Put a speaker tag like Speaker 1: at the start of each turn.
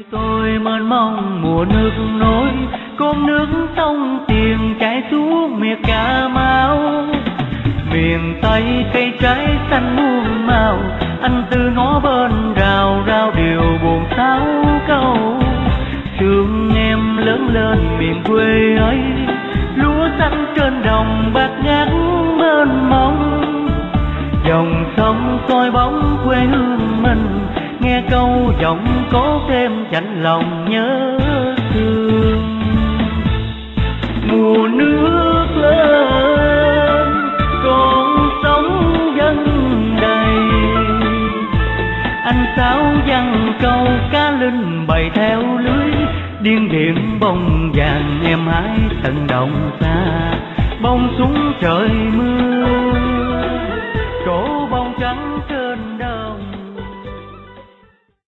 Speaker 1: Tôi mênh mông mùa nước nổi, cơm nước sông tiền chảy xuống miệt Cà Mau. Miền Tây cây trái xanh muôn màu, anh từ ngõ bên rào rào điều buồn sáu câu. Thương em lớn lên miền quê ấy, lúa xanh trên đồng bát ngát mênh mông. Dòng sông soi bóng quê hương mình, nghe câu giọng có thêm chạnh lòng nhớ thương. Mùa nước lên con sóng dâng đầy, anh sáo văng câu cá linh bày theo lưới. Điên điện bông vàng em hái tận đồng xa, bông xuống trời mưa.